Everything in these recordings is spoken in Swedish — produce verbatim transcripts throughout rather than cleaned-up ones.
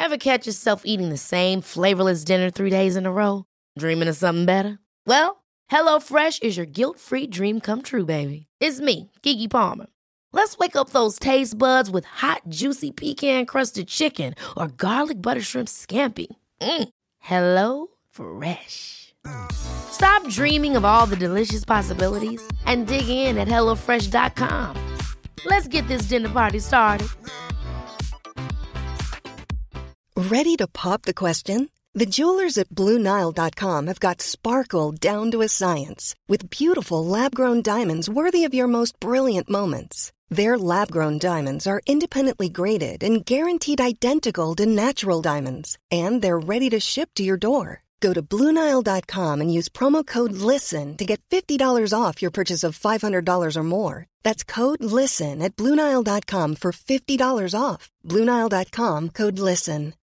Ever catch yourself eating the same flavorless dinner three days in a row? Dreaming of something better? Well, HelloFresh is your guilt-free dream come true, baby. It's me, Keke Palmer. Let's wake up those taste buds with hot, juicy pecan-crusted chicken or garlic butter shrimp scampi. Mm. Hello Fresh. Stop dreaming of all the delicious possibilities and dig in at hello fresh dot com. Let's get this dinner party started. Ready to pop the question? The jewelers at Blue Nile dot com have got sparkle down to a science with beautiful lab-grown diamonds worthy of your most brilliant moments. Their lab-grown diamonds are independently graded and guaranteed identical to natural diamonds, and they're ready to ship to your door. Go to Blue Nile dot com and use promo code LISTEN to get fifty dollars off your purchase of five hundred dollars or more. That's code LISTEN at Blue Nile dot com for fifty dollars off. Blue Nile dot com, code LISTEN.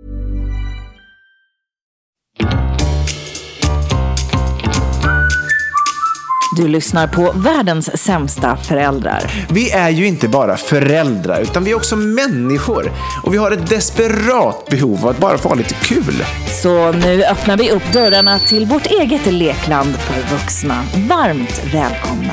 Du lyssnar på världens sämsta föräldrar. Vi är ju inte bara föräldrar, utan vi är också människor. Och vi har ett desperat behov av att bara få lite kul. Så nu öppnar vi upp dörrarna till vårt eget lekland för vuxna. Varmt välkomna.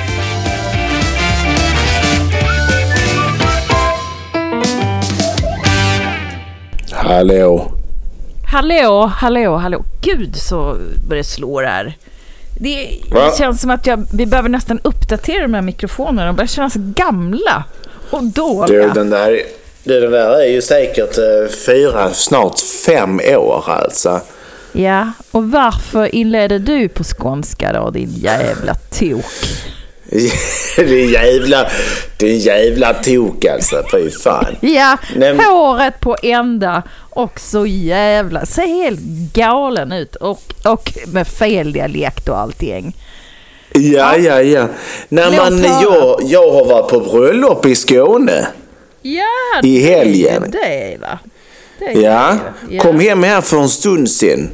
Hallå. Hallå, hallå, hallå. Gud så börjar det slå här. Det, det känns som att jag, vi behöver nästan uppdatera de här mikrofonerna. De börjar kännas gamla och dåliga. Du, den där, du, den där är ju säkert uh, fyra, snart fem år alltså. Ja, och varför inleder du på skånska då, din jävla tok? Det är jävla, det är jävla tok alltså, fy fan. Ja, Nej, håret på ända och så jävla, ser helt galen ut och, och med fel dialekt och allting. Ja, ja, ja. När man, jag, jag har varit på bröllop i Skåne. Ja, i helgen. Det är va? Det är ja, ja, kom hem här för en stund sedan.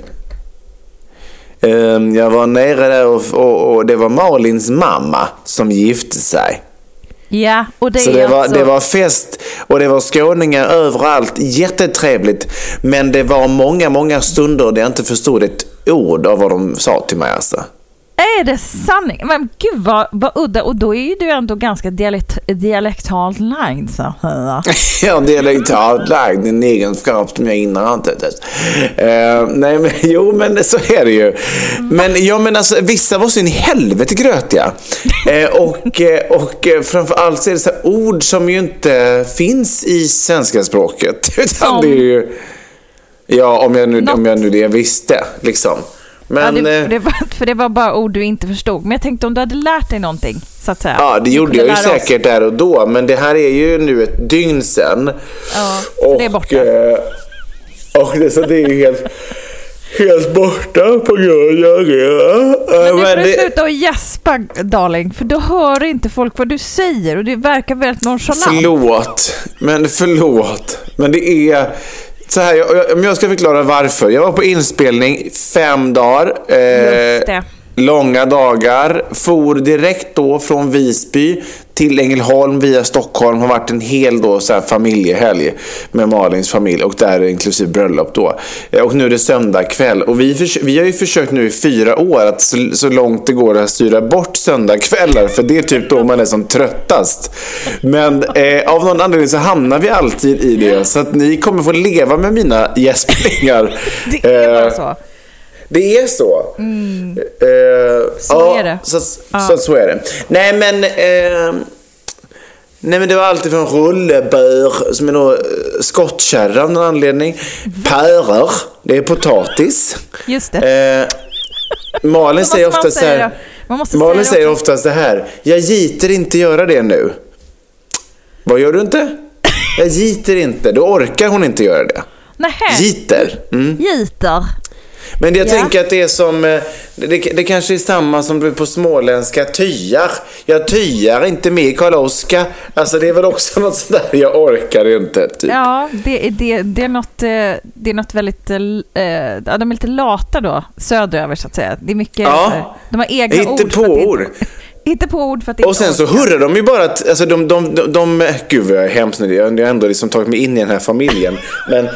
Um, jag var nere där och, och, och det var Malins mamma som gifte sig. Ja, och det så är det var, alltså... det var fest och det var skåningar överallt, jättetrevligt. Men det var många, många stunder där jag inte förstod ett ord av vad de sa till mig alltså. Är det sanning? Men gud vad, vad udda. Och då är ju du ändå ganska dialekt, dialektalt lagd så. Ja, dialektalt lagd, en egenskap som jag innan inte uh, nej men jo men så är det ju. Men jag menar alltså, vissa var så in i helvete grötiga. uh, och, och framförallt så är det så här ord som ju inte finns i svenska språket. Utan det är ju, ja om jag nu, om jag nu det visste liksom. Men, ja, det, det var, för det var bara ord du inte förstod. Men jag tänkte om du hade lärt dig någonting så att säga. Ja, det gjorde jag ju säkert oss. Där och då. Men det här är ju nu ett dygn sedan. Ja, och, det är borta. Och det, så det är ju helt, helt borta på grund av det. Men du får det... sluta och gäspa, darling. För då hör inte folk vad du säger. Och det verkar väldigt nonchalant. Förlåt. Men förlåt. Men det är... Så här, jag, om jag ska förklara varför. Jag var på inspelning fem dagar. Eh, långa dagar. For direkt då från Visby till Ängelholm via Stockholm. Har varit en hel då, så här, familjehelg med Malins familj. Och där är inklusive bröllop då. Eh, och nu är det söndag kväll. Och vi, för, vi har ju försökt nu i fyra år att så, så långt det går att styra bort söndagkvällar. För det är typ då man är som tröttast. Men eh, av någon anledning så hamnar vi alltid i det. Så att ni kommer få leva med mina gäspningar. Det är bara så. Det är så. Mm. Uh, så ja, är det. Så, ja. så, så är det. Nej men, uh, nej, men det var alltid från rullebör, som är då skottkärra av någon anledning. Päror, det är potatis. Just det. Uh, Malin säger ofta så här. Malin säger ofta så här. Jag giter inte göra det nu. Vad gör du inte? Jag giter inte. Då orkar hon inte göra det. Nähä. Giter. Mm. Giter. Men jag ja. tänker att det är som det, det kanske är samma som på småländska tyar. Jag tyar inte med Karl-Oskar. Alltså det är väl också något sådär, jag orkar inte typ. Ja, det, det, det är något det är något väldigt eh, ja, de är lite lata då söderöver så att säga. Det är mycket ja. de har egna inte ord på ord. Inte på ord för att och sen så hurrar de ju bara att, alltså de, de, de, de gud vad jag är hemskt nu, jag har ändå liksom tagit mig in i den här familjen men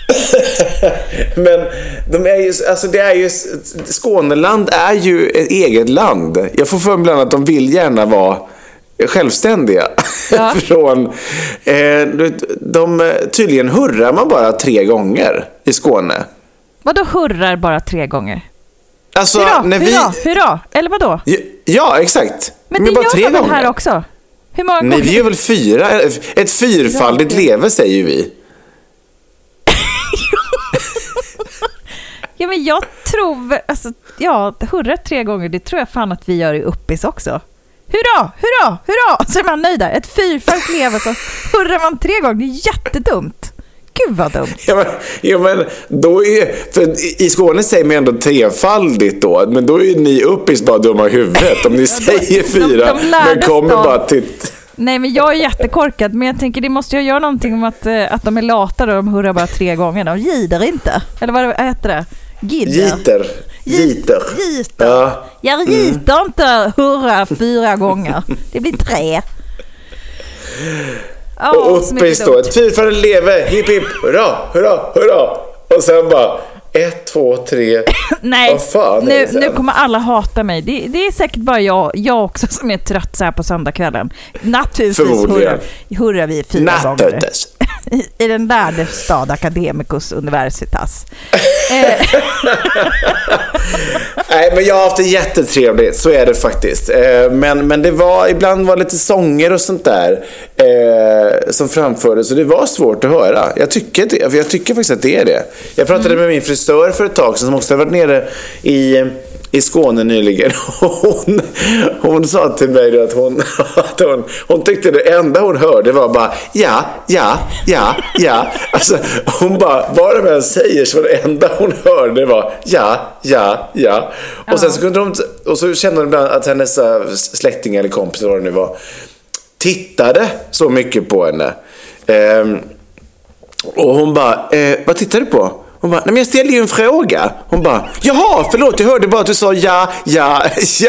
Men de är ju, alltså det är ju, Skåneland är ju ett eget land. Jag får för mig bland att de vill gärna vara självständiga. Ja. Från, eh, de, tydligen hurrar man bara tre gånger i Skåne. Vadå hurrar bara tre gånger? Alltså, hurra, när hurra, vi... hurra, eller vadå? Ja, ja exakt. Men, Men det bara gör tre man väl gånger här också? Hur många Nej, gånger? vi är väl fyra. Ett fyrfaldigt ja, leve säger vi. Ja, men jag tror, alltså, ja, hurra tre gånger, det tror jag fan att vi gör i Uppis också. Hurra, hurra, hurra, så är man nöjd där. Ett fyrfaldigt leve, så hurrar man tre gånger, det är jättedumt. Gud vad dumt. Ja, men, ja, men då är, för i Skåne säger man ändå trefaldigt då, men då är ni Uppis bara dumma i huvudet om ni säger fyra, de, de men kommer då bara till... Nej, men jag är jättekorkad, men jag tänker det måste jag göra någonting om att, att de är lata och de hurrar bara tre gånger. De gider inte. Eller vad heter det? Gidder. Giter. Giter. Giter. Ja. Jag giter mm. inte hurra fyra gånger. Det blir tre. Oh, och Uppis då. Ett fyrfaldigt leve. Hipp hipp. Hurra, hurra, hurra. Och sen bara... Ett, två, tre. Nej, nu, nu kommer alla hata mig. Det, det är säkert bara jag, jag också som är trött så här på söndagskvällen. Naturligtvis hurrar, hurrar vi fyra Naturligtvis. gånger. I den där stad Academicus Universitas. Nej, men jag har haft det jättetrevligt, så är det faktiskt. Men, men det var, ibland var lite sånger och sånt där eh, som framfördes, så det var svårt att höra. Jag tycker, det, jag tycker faktiskt att det är det. Jag pratade mm. med min frisör för ett tag sedan som också har varit nere i, i Skåne nyligen. Hon, hon sa till mig att hon, att hon, hon tyckte det enda hon hörde var bara ja, ja, ja, ja. Alltså, hon bara, vad de än säger så var det enda hon hörde var ja, ja, ja. Och sen så kunde de, och så kände hon ibland att hennes släkting eller kompis eller vad det nu var tittade så mycket på henne. Ehm, och hon bara, eh, vad tittar du på? Hon bara, nej men jag ställde ju en fråga. Hon bara, jaha, förlåt, jag hörde bara att du sa ja, ja, ja.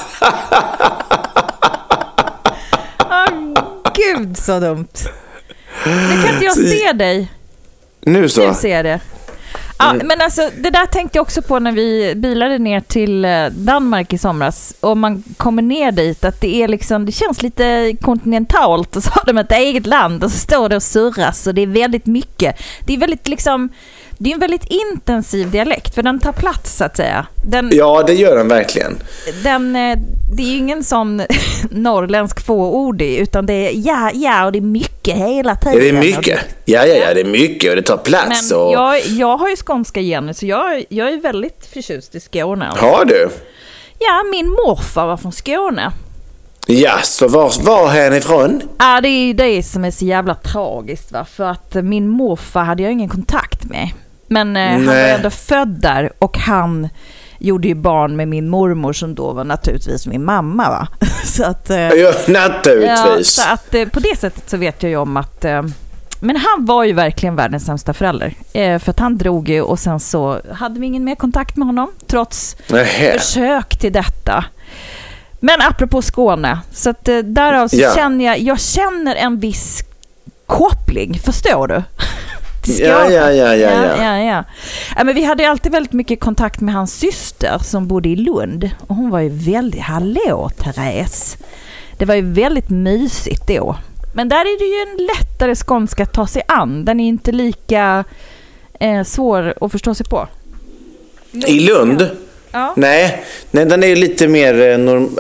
Åh, gud så dumt. Nu kan inte jag se dig. Nu så. Nu ser jag det. Ja, mm. Men alltså, det där tänkte jag också på när vi bilade ner till Danmark i somras. Och man kommer ner dit, att det är liksom, det känns lite kontinentalt. Och så har de ett eget land och så står det och surras. Och det är väldigt mycket. Det är väldigt liksom... Det är en väldigt intensiv dialekt, för den tar plats så att säga. Den, ja, det gör den verkligen. Den, det är ju ingen sån norrländsk fåordig, utan det är ja, ja och det är mycket hela tiden. Ja, det är mycket. Ja, ja, ja, det är mycket och det tar plats. Men och... jag, jag har ju skånska gener, så jag, jag är väldigt förtjust i Skåne. Har du? Ja, min morfar var från Skåne. Ja, så var, var härifrån? Ja, det är ju det som är så jävla tragiskt, va? För att min morfar hade jag ingen kontakt med. Men eh, han var ändå född där, och han gjorde ju barn med min mormor som då var naturligtvis min mamma, va? Så att, eh, ja, naturligtvis. Ja, så att eh, på det sättet så vet jag ju om att... Eh, men han var ju verkligen världens sämsta förälder. Eh, för att han drog ju, och sen så hade vi ingen mer kontakt med honom, trots Nähe. försök till detta. Men apropå Skåne, så att eh, därav så ja. känner jag, jag känner en viss koppling, förstår du? Ja, ja, ja, ja, ja. ja, ja. ja men vi hade ju alltid väldigt mycket kontakt med hans syster som bodde i Lund. Och hon var ju väldigt, hallå Therese. Det var ju väldigt mysigt då. Men där är det ju en lättare skånska att ta sig an. Den är inte lika eh, svår att förstå sig på. Lund. I Lund? Ja. Nej, nej, den är ju lite mer eh, norm-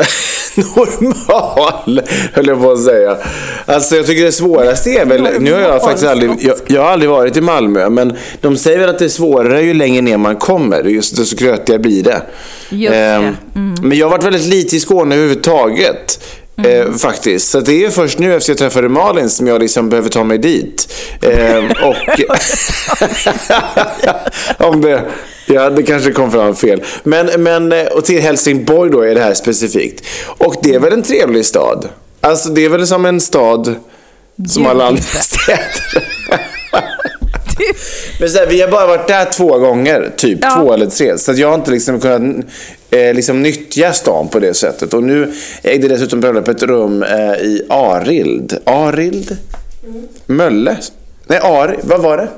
normal, höll jag på att säga. Alltså jag tycker det svåraste är väl, nu har jag faktiskt aldrig, jag, jag har aldrig varit i Malmö, men de säger väl att det är svårare ju längre ner man kommer, just det, så krötiga blir det. Just det. Mm. Men jag har varit väldigt lite i Skåne överhuvudtaget. Mm. Eh, faktiskt. Så det är först nu efter jag träffade Malin som jag liksom behöver ta mig dit. Eh, och om det, ja, det kanske kom fram fel. Men, men, och till Helsingborg då är det här specifikt. Och det är väl en trevlig stad. Alltså det är väl som en stad som alla andra städer. Men så här, vi har bara varit där två gånger, typ ja. två eller tre. Så att jag har inte liksom kunnat eh, liksom nyttja stan på det sättet. Och nu ägde dessutom bröllop ett rum eh, i Arild. Arild? Mm. Mölle? Nej, Ari, vad var det?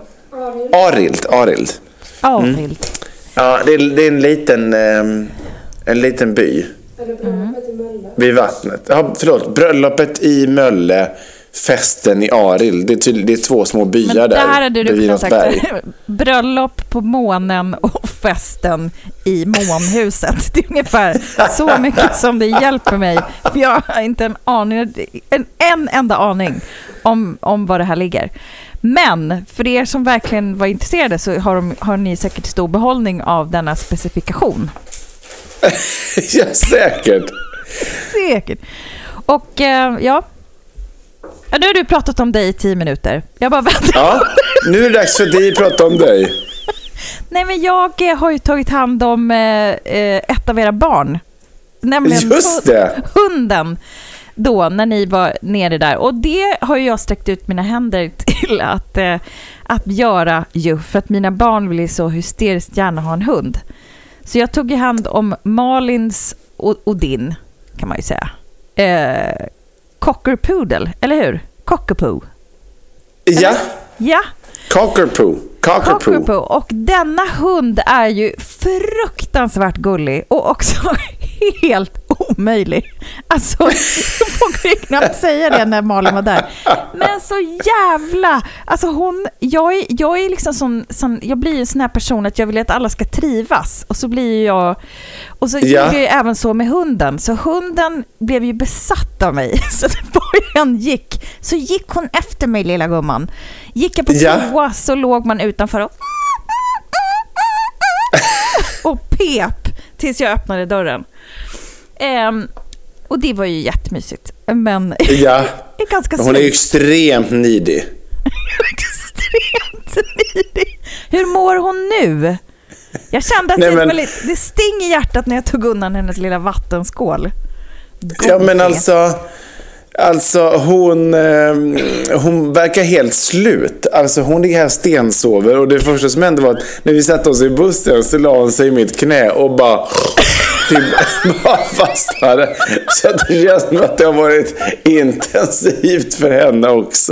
Arild. Arild. Arild. Mm. Ja, det är, det är en liten um, en liten by. Mm. Vid vattnet. Ja, förlåt, bröllopet i Mölle, festen i Arild. Det är, tydlig, det är två små byar där. Men där hade du kunnat sagt bröllop på månen och festen i månhuset. Det är ungefär så mycket som det hjälper mig. För jag har inte en aning, en, en enda aning om, om var det här ligger. Men för er som verkligen var intresserade så har, de, har ni säkert stor behållning av denna specifikation. Ja, säkert. Säkert. Och eh, ja, Ja, nu har du pratat om dig i tio minuter. Jag bara väntar. Ja, nu är det dags för dig att prata om dig. Nej, men jag har ju tagit hand om eh, ett av era barn. Nämligen Just det. hunden då, när ni var nere där. Och det har ju jag sträckt ut mina händer till att, eh, att göra ju. För att mina barn vill ju så hysteriskt gärna ha en hund. Så jag tog i hand om Malins och, och din, kan man ju säga. Eh, Cockerpoodle, eller hur? Cockapoo. Ja. Ja. Cockapoo. Cockapoo. Cockapoo. Och denna hund är ju fruktansvärt gullig och också helt omöjlig. Alltså, jag vågar knappt säga det när Malin var där. Men så jävla... Alltså hon... Jag är, jag är liksom sån, sån... Jag blir en sån här person att jag vill att alla ska trivas. Och så blir jag... Och så ja. gjorde jag även så med hunden. Så hunden blev ju besatt av mig. Så var jag än gick så gick hon efter mig, lilla gumman. Gick jag på ja. toa så låg man utanför och... och pep tills jag öppnade dörren. Um, och det var ju jättemysigt. Men ja. är ganska hon är ju extremt nidig. Extremt nidig. Hur mår hon nu? Jag kände att Nej, det, men... väldigt, det sting i hjärtat när jag tog undan hennes lilla vattenskål. God ja, men alltså... Alltså hon, eh, hon verkar helt slut. Alltså hon ligger här stensover. Och det första som hände var att när vi satt oss i bussen så la hon sig i mitt knä och bara, typ, bara fastnade. Så att det känns som att det har varit intensivt för henne också.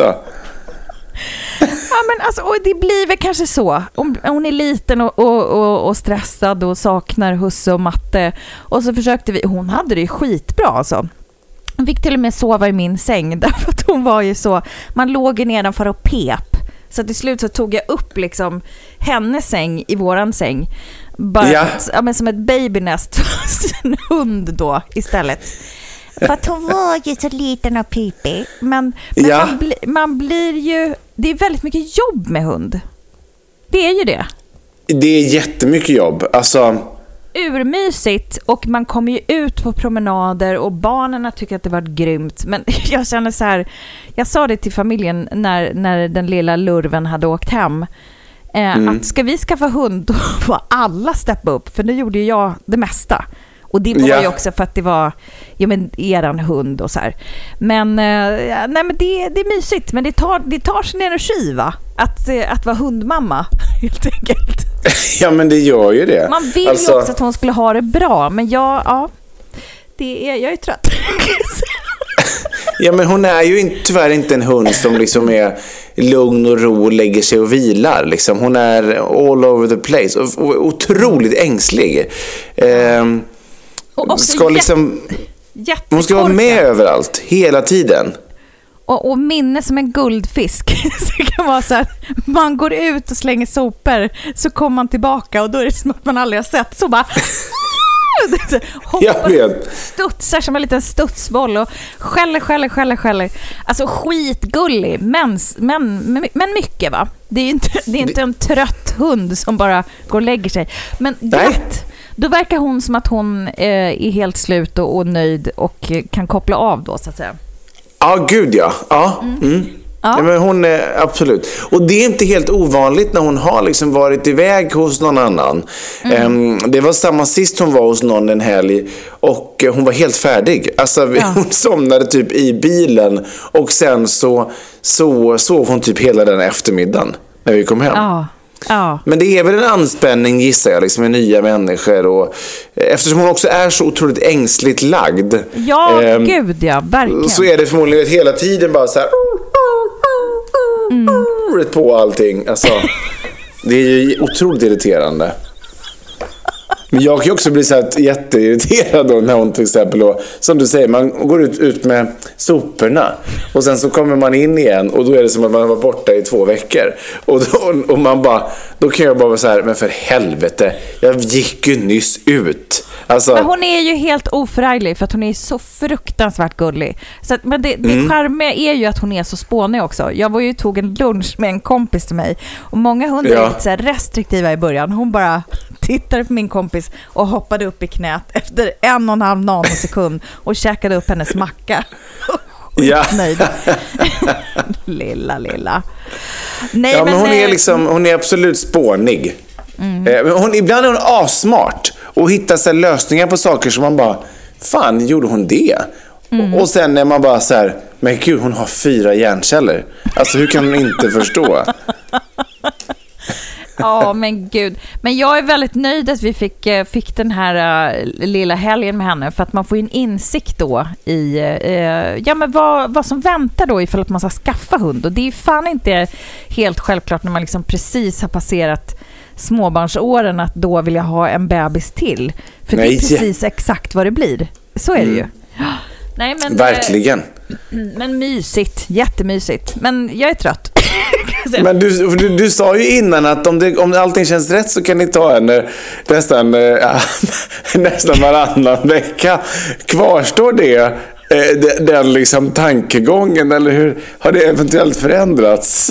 Ja, men alltså, och det blir väl kanske så. Hon, hon är liten och, och, och, och stressad och saknar husse och matte. Och så försökte vi, hon hade det ju skitbra alltså. Hon fick till och med sova i min säng därför att hon var ju så, man låg ju nedanför och pep. Så till slut så tog jag upp liksom hennes säng i våran säng. Bara ja. Att, ja, men som ett babynest fast en hund då istället. För att hon var ju så liten och pipig. Men, men ja. man, bli, man blir ju, det är väldigt mycket jobb med hund. Det är ju det. Det är jättemycket jobb, alltså... urmysigt och man kommer ju ut på promenader och barnen tycker att det var grymt, men jag känner så här, jag sa det till familjen när, när den lilla lurven hade åkt hem eh, mm. att ska vi skaffa hund då får alla steppa upp, för nu gjorde ju jag det mesta och det var ja. ju också för att det var ja, men, eran hund och så här, men, eh, nej, men det, det är mysigt, men det tar, det tar sin energi va? Att, eh, att vara hundmamma helt enkelt. Ja, men det gör ju det. Man vill alltså... ju också att hon skulle ha det bra, men jag, ja, det är, jag är trött. Ja, men hon är ju inte, tyvärr inte en hund som liksom är lugn och ro och lägger sig och vilar. Liksom. Hon är all over the place och, och otroligt ängslig. Ehm, och också ska liksom, hon ska vara med överallt, hela tiden. Och, och minne som en guldfisk. Så det kan vara så här, man går ut och slänger sopor, så kommer man tillbaka och då är det som att man aldrig har sett. Så bara hoppar, studsar som en liten studsboll och skäller, skäller, skäller, skäller. Alltså skitgullig, men, men, men mycket va. Det är inte, det är inte en trött hund som bara går och lägger sig. Men glatt, då verkar hon som att hon eh, är helt slut och, och nöjd och kan koppla av då så att säga. Ja, gud ja. Ja, mm. Mm. Ja. Ja, men hon är absolut. Och det är inte helt ovanligt när hon har liksom varit iväg hos någon annan. Mm. Um, det var samma sist hon var hos någon en helg och hon var helt färdig. Alltså ja. Hon somnade typ i bilen och sen så, så sov hon typ hela den eftermiddagen när vi kom hem. Ja. Ja. Men det är väl en anspänning gissar jag liksom, med nya människor och eftersom hon också är så otroligt ängsligt lagd. Ja, eh, gud ja, verkligen. Så är det förmodligen hela tiden bara så här mm. på allting. Alltså, Det är ju otroligt irriterande. Men jag kan ju också bli så här jätteirriterad då när hon till exempel då, som du säger, man går ut, ut med soporna och sen så kommer man in igen och då är det som att man var borta i två veckor och, då, och man bara, då kan jag bara vara så här, men för helvete, jag gick ju nyss ut. Alltså... Men hon är ju helt oförarglig för att hon är så fruktansvärt gullig. Så att, men det, det mm. charmiga är ju att hon är så spånig också. Jag var ju tog en lunch med en kompis till mig och många hundar ja. är lite så här restriktiva i början. Hon bara tittade på min kompis och hoppade upp i knät efter en och en halv nanosekund och käkade upp hennes macka. Ja. Nöjd. lilla, lilla. Nej, ja, men, men hon är eh, liksom, hon är absolut spånig. Mm. Hon, ibland är hon asmart och hittar sig lösningar på saker som man bara, fan, gjorde hon det? Mm. Och sen är man bara så här, men gud, hon har fyra hjärnceller. Alltså, hur kan hon inte förstå? Ja, men gud. Men jag är väldigt nöjd att vi fick, fick den här uh, lilla helgen med henne. För att man får en insikt då i uh, ja, men vad, vad som väntar då ifall att man ska skaffa hund. Och det är fan inte helt självklart när man liksom precis har passerat småbarnsåren att då vill jag ha en bebis till. För Nej. det är precis exakt vad det blir. Så är det mm. ju. Nej, men, verkligen. Men mysigt, jättemysigt. Men jag är trött. Men du, du, du sa ju innan att om, det, om allting känns rätt så kan ni ta henne nästan, äh, nästan varannan vecka. Kvarstår det, äh, den liksom tankegången, eller hur har det eventuellt förändrats?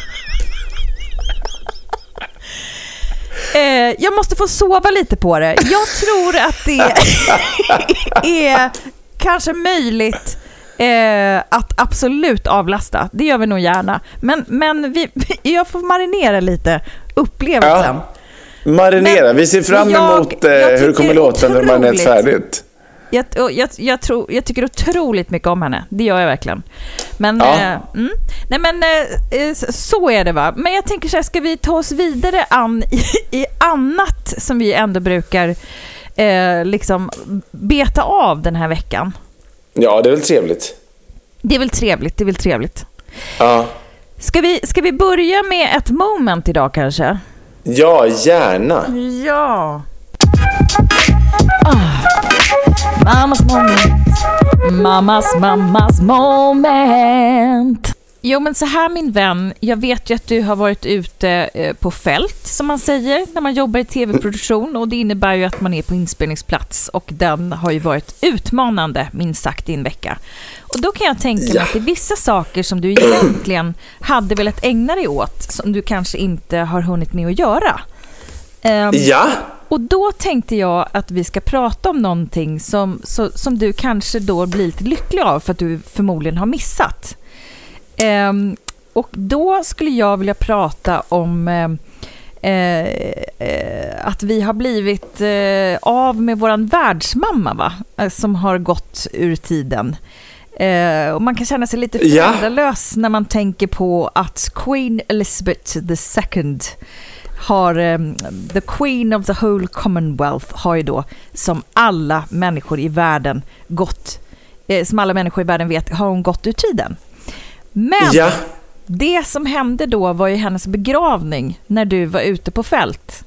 eh, jag måste få sova lite på det. Jag tror att det är kanske möjligt Eh, att absolut avlasta. Det gör vi nog gärna. Men, men vi, jag får marinera lite upplevelsen. Ja, marinera. Men vi ser fram emot jag, jag hur det kommer låta när man är färdigt. Jag, jag, jag, tror, jag tycker otroligt mycket om henne. Det gör jag verkligen. Men, ja. eh, mm. Nej, men eh, så är det, va. Men jag tänker så här, ska vi ta oss vidare an i, i annat som vi ändå brukar eh, liksom beta av den här veckan? Ja, det är väl trevligt. Det är väl trevligt, det är väl trevligt. Ja. Ska vi, ska vi börja med ett moment idag kanske? Ja, gärna. Ja. Ah. Mammas moment. Mammas, mammas moment. Jo, men så här, min vän, jag vet ju att du har varit ute på fält, som man säger, när man jobbar i tv-produktion, och det innebär ju att man är på inspelningsplats, och den har ju varit utmanande, minst sagt, i en vecka. Och då kan jag tänka mig ja. att det är vissa saker som du egentligen hade velat ägna dig åt, som du kanske inte har hunnit med att göra. Um, ja. Och då tänkte jag att vi ska prata om någonting som, så, som du kanske då blir lite lycklig av, för att du förmodligen har missat. Um, och då skulle jag vilja prata om uh, uh, att vi har blivit uh, av med våran världsmamma, va? Uh, som har gått ur tiden. Uh, och man kan känna sig lite föräldralös ja. när man tänker på att Queen Elizabeth the second har, um, the Queen of the whole Commonwealth, har ju då, som alla människor i världen gått, uh, som alla människor i världen vet, har hon gått ur tiden. Men ja. det som hände då var ju hennes begravning när du var ute på fält.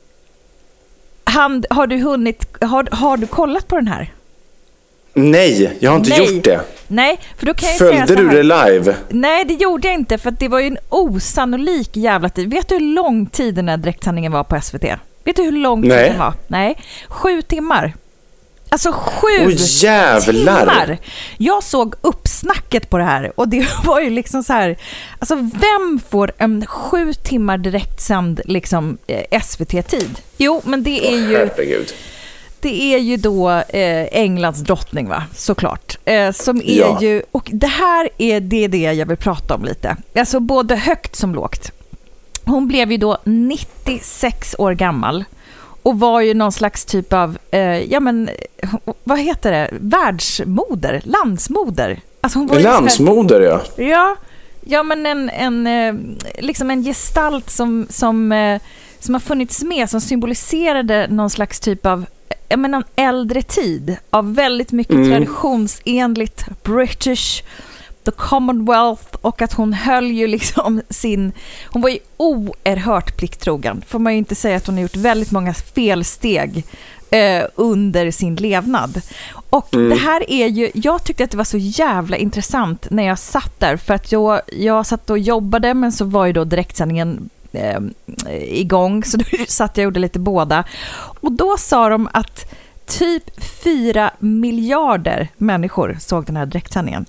Han, har du hunnit, har, har du kollat på den här? Nej, jag har inte Nej. gjort det. Nej, för då kan jag Följde säga så här. du det live? Nej, det gjorde jag inte, för att det var ju en osannolik jävla tid. Vet du hur lång tid den här direktsändningen var på S V T? Vet du hur lång tid den var? Nej, sju timmar. Alltså sju oh, jävlar. timmar. Jag såg uppsnacket på det här, och det var ju liksom så här, alltså vem får en sju timmar direktsänd liksom eh, S V T-tid? Jo, men det är ju Herregud. Det är ju då eh, Englands drottning, va? Såklart. Eh, som är ja. ju, och det här är det, det jag vill prata om lite. Alltså både högt som lågt. Hon blev ju då nittiosex år gammal. Och var ju någon slags typ av, eh, ja men, vad heter det? Världsmoder, landsmoder. Alltså hon var landsmoder, här, ja. Ja, ja men en, en, eh, liksom en gestalt som, som, eh, som har funnits med, som symboliserade någon slags typ av, jag menar, en äldre tid av väldigt mycket mm. traditionsenligt British the Commonwealth, och att hon höll ju liksom sin, hon var ju oerhört plikttrogen, får man ju inte säga, att hon har gjort väldigt många felsteg eh, under sin levnad. Och mm. det här är ju, jag tyckte att det var så jävla intressant när jag satt där, för att jag, jag satt och jobbade, men så var ju då direktsändningen eh, igång, så då satt jag och gjorde lite båda, och då sa de att typ fyra miljarder människor såg den här direktsändningen.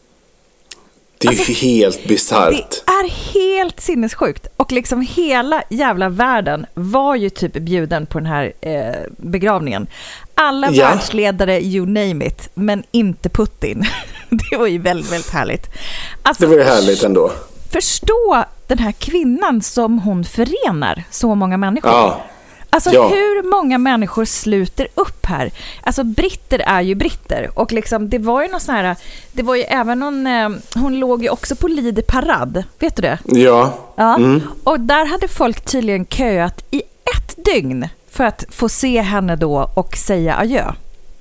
Det är alltså, ju helt bisarrt. Det är helt sinnessjukt. Och liksom hela jävla världen var ju typ bjuden på den här eh, begravningen. Alla ja. världsledare, you name it, men inte Putin. Det var ju väldigt, väldigt härligt. Alltså, det var ju härligt ändå. Förstå den här kvinnan som hon förenar så många människor. Ja. Alltså ja. hur många människor sluter upp här? Alltså britter är ju britter, och liksom det var ju någon sån här, det var ju även någon, eh, hon låg ju också på Lider parad, vet du det? Ja. Ja. Mm. Och där hade folk tydligen köat i ett dygn för att få se henne då och säga adjö.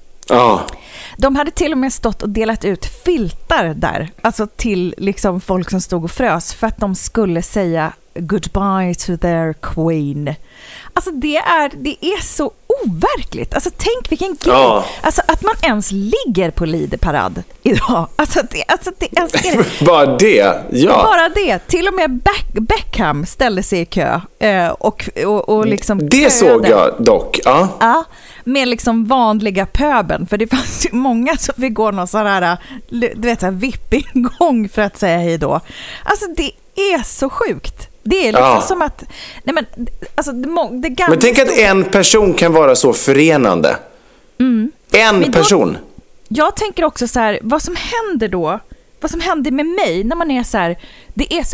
Ja. De hade till och med stått och delat ut filtar där, alltså till liksom folk som stod och frös, för att de skulle säga goodbye to their queen. Alltså det är, det är så overkligt. Alltså tänk vilken grej. Ja. Alltså att man ens ligger på Lider parad idag. Alltså det, alltså det ens är det. Bara det, ja. Bara det. Till och med Beck, Beckham ställde sig i kö eh, och, och, och liksom det köade. Såg jag dock, ja. Ja, med liksom vanliga pöben. För det fanns ju många som fick gå någon sån här, du vet, så här vippingång för att säga hej då. Alltså det är så sjukt. Det är liksom ja. som att nej men, alltså, det, det gamla men tänk att en person kan vara så förenande. Mm. En då, person. Jag tänker också så här, vad som händer då, vad som händer med mig när man är så här, det är så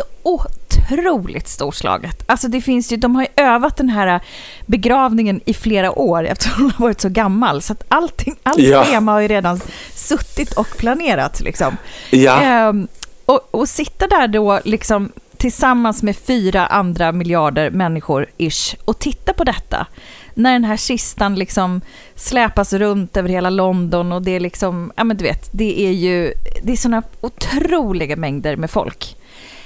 otroligt storslaget. Alltså det finns ju, de har ju övat den här begravningen i flera år eftersom hon har varit så gammal, så att allting, allt ja. tema har ju redan suttit och planerat liksom. Ja. Ehm, och, och sitta där då liksom tillsammans med fyra andra miljarder människor ish och titta på detta när den här kistan liksom släpas runt över hela London, och det är liksom, ja men du vet, det är ju, det är såna otroliga mängder med folk.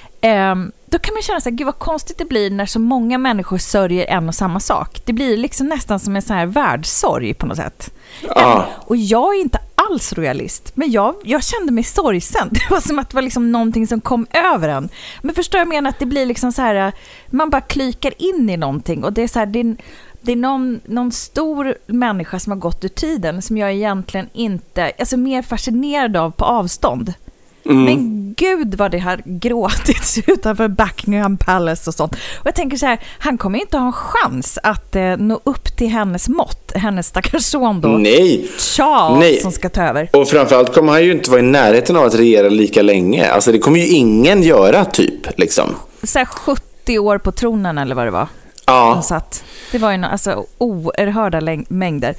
Um, då kan man känna så här, gud vad konstigt det blir när så många människor sörjer en och samma sak. Det blir liksom nästan som en så här världssorg på något sätt. Ah. Um, och jag är inte alls royalist, men jag, jag kände mig sorgsen. Det var som att det var liksom någonting som kom över en. Men förstår jag menar att det blir liksom så här, man bara klikar in i någonting, och det är så här, det är, det är någon, någon stor människa som har gått ur tiden som jag egentligen inte, alltså mer fascinerad av på avstånd. Mm. Men gud vad det har gråtits utanför Buckingham Palace och sånt. Och jag tänker så här, han kommer inte ha en chans att eh, nå upp till hennes mått, hennes stackars son då. Nej. Charles Nej. som ska ta över. Och framförallt kommer han ju inte vara i närheten av att regera lika länge. Alltså det kommer ju ingen göra typ liksom. Så här sjuttio år på tronen eller vad det var. Ja. Satt. Det var ju alltså oerhörda läng- mängder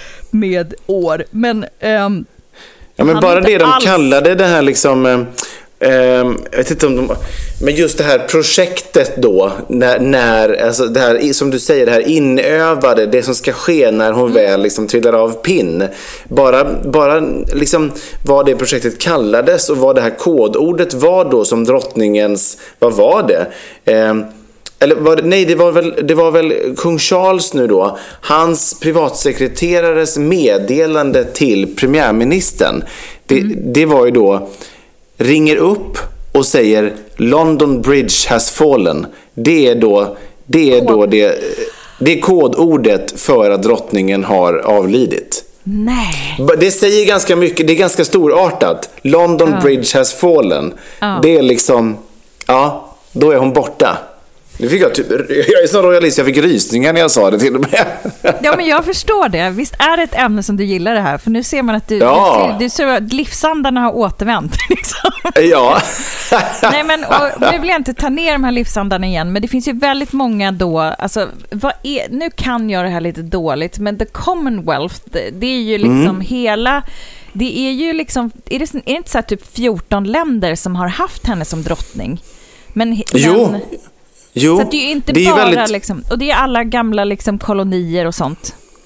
med år. Men ehm, ja, men bara det de alls... kallade det här liksom, eh, jag vet inte om de, men just det här projektet då, när, när alltså det här, som du säger, det här inövade, det som ska ske när hon mm. väl liksom trillar av pinn, bara, bara liksom vad det projektet kallades och vad det här kodordet var då som drottningens, vad var det? Eh, Eller var det, nej, det var, väl, det var väl kung Charles nu då. Hans privatsekreterares meddelande till premiärministern. Det, mm. det var ju då, ringer upp och säger London Bridge has fallen. Det är då det, är då det, det är kodordet för att drottningen har avlidit. Nej. Det säger ganska mycket, det är ganska storartat. London uh. Bridge has fallen. Uh. Det är liksom, ja, då är hon borta. Nu fick jag, typ, jag är så royalist, jag fick rysningar när jag sa det till och med. Ja, men jag förstår det. Visst är det ett ämne som du gillar det här? För nu ser man att du, ja. du, ser, du ser att livsandarna har återvänt. Liksom. Ja. Nej, men och, nu vill jag inte ta ner de här livsandarna igen, men det finns ju väldigt många då, alltså, vad är, nu kan jag det här lite dåligt, men the Commonwealth, det, det är ju liksom mm. hela... Det är ju liksom, är det, är det inte så här typ fjorton länder som har haft henne som drottning? Men, jo. Men, Jo, så det är ju inte det är bara väldigt... liksom, och det är alla gamla liksom kolonier och sånt.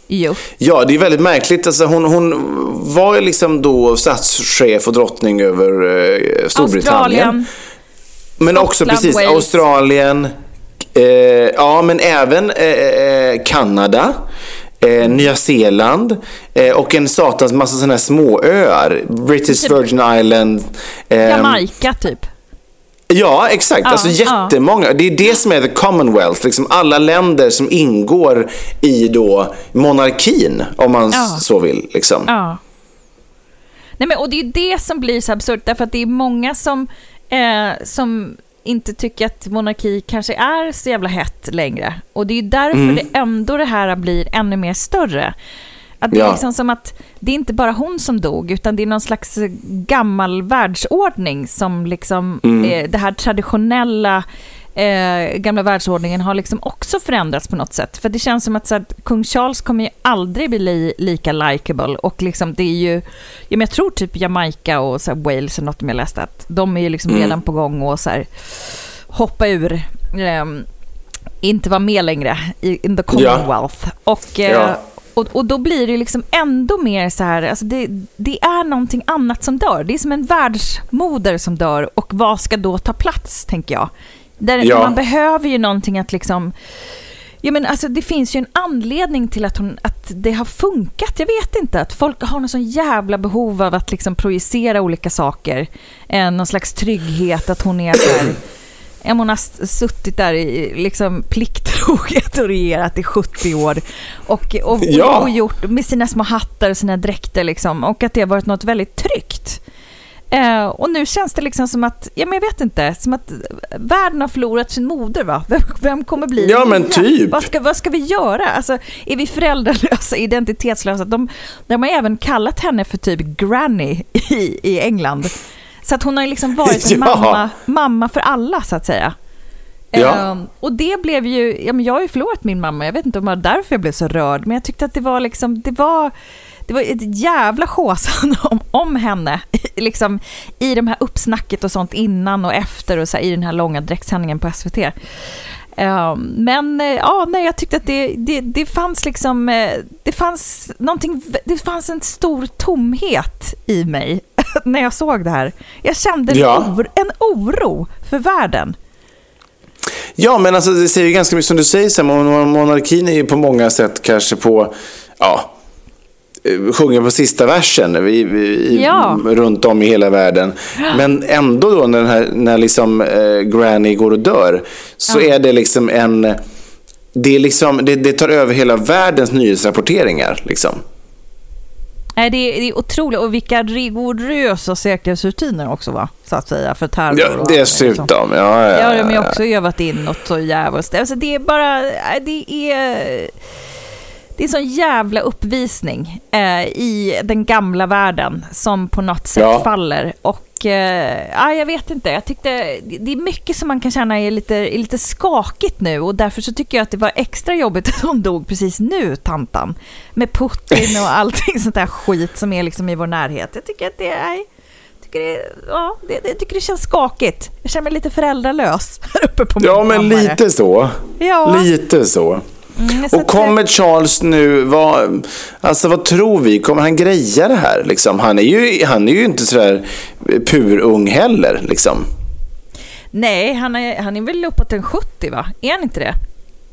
Jo. Ja, det är väldigt märkligt. Alltså, hon, hon var ju liksom då statschef och drottning över eh, Storbritannien. Australien. Men också Skottland, precis Wales. Australien. Eh, ja, men även eh, Kanada. Eh, Nya Zeeland eh, och en satans massa sådana här småöar. British Virgin Island. Eh, Jamaica typ. Ja, exakt. Ja, alltså jättemånga. Ja. Det är det som är the Commonwealth. Liksom alla länder som ingår i då monarkin, om man ja. så vill. Liksom. Ja. Nej, men, och det är det som blir så absurt. Därför att det är många som, eh, som inte tycker att monarki kanske är så jävla hett längre. Och det är därför mm. det ändå det här blir ännu mer större. Att det är ja. liksom som att det är inte bara hon som dog, utan det är någon slags gammal världsordning som liksom mm. eh, det här traditionella eh, gamla världsordningen har liksom också förändrats på något sätt. För det känns som att, så att kung Charles kommer ju aldrig bli li, lika likable, och liksom det är ju, ja, men jag tror typ Jamaica och så här Wales och något som jag läste, att de är ju liksom mm. redan på gång och så här hoppa ur eh, inte vara med längre i in the Commonwealth. Ja. Och eh, ja. Och, och då blir det liksom ändå mer så här, alltså det, det är någonting annat som dör. Det är som en världsmoder som dör, och vad ska då ta plats, tänker jag. Där ja. Man behöver ju någonting att liksom, ja, men alltså det finns ju en anledning till att, hon, att det har funkat. Jag vet inte, att folk har någon sån jävla behov av att liksom projicera olika saker. Eh, någon slags trygghet, att hon är där. Hon har suttit där i liksom plikttroget och regerat i sjuttio år och, och, ja. och gjort med sina små hattar och sina dräkter liksom, och att det har varit något väldigt tryggt. Eh, och nu känns det liksom som att, ja, men jag vet inte, som att världen har förlorat sin moder, va? Vem, vem kommer bli? Ja, men typ. Vad ska, vad ska vi göra? Alltså, är vi föräldralösa, identitetslösa? De, de har även kallat henne för typ granny i, i England. Så att hon har liksom varit en ja. mamma, mamma för alla, så att säga. Ja. Um, och det blev ju, ja, men jag har ju förlorat min mamma. Jag vet inte om det var därför jag blev så rörd. Men jag tyckte att det var liksom, det var, det var ett jävla håsan om, om henne. Liksom i de här uppsnacket och sånt innan och efter, och så här, i den här långa direktsändningen på S V T. Um, men ja, nej, jag tyckte att det, det, det fanns liksom, det fanns någonting, det fanns en stor tomhet i mig när jag såg det här. Jag kände ja. en, oro, en oro för världen. Ja, men alltså det säger ju ganska mycket, som du säger, så här, monarkin är ju på många sätt kanske på, ja, sjunger på sista versen i, i, ja. runt om i hela världen. Men ändå då när, den här, när liksom eh, Granny går och dör, så ja. är det liksom en, det, är liksom, det, det tar över hela världens nyhetsrapporteringar liksom. Nej, det är, det är otroligt. Och vilka rigorösa säkerhetsrutiner också, va? Så att säga, för terror. Ja, dessutom. Ja, ja, ja, ja, de har också övat in något så jävligt. Alltså, det är bara, det är det är en sån jävla uppvisning eh, i den gamla världen som på något sätt ja. faller. Och eh, jag vet inte, jag tyckte det är mycket som man kan känna är lite, är lite skakigt nu, och därför så tycker jag att det var extra jobbigt att hon dog precis nu, tantan, med Putin och allting sånt där skit som är liksom i vår närhet. Jag tycker att det är, tycker det, ja, det, det, jag tycker det känns skakigt. Jag känner mig lite föräldralös här uppe på min Ja, men kammare. lite så. Ja. Lite så. Mm, och kommer det... Charles nu, vad, alltså vad tror vi, kommer han greja det här liksom? Han är ju, han är ju inte sådär purung heller liksom. Nej, han är, han är väl uppåt en sjuttio, va? Är han inte det?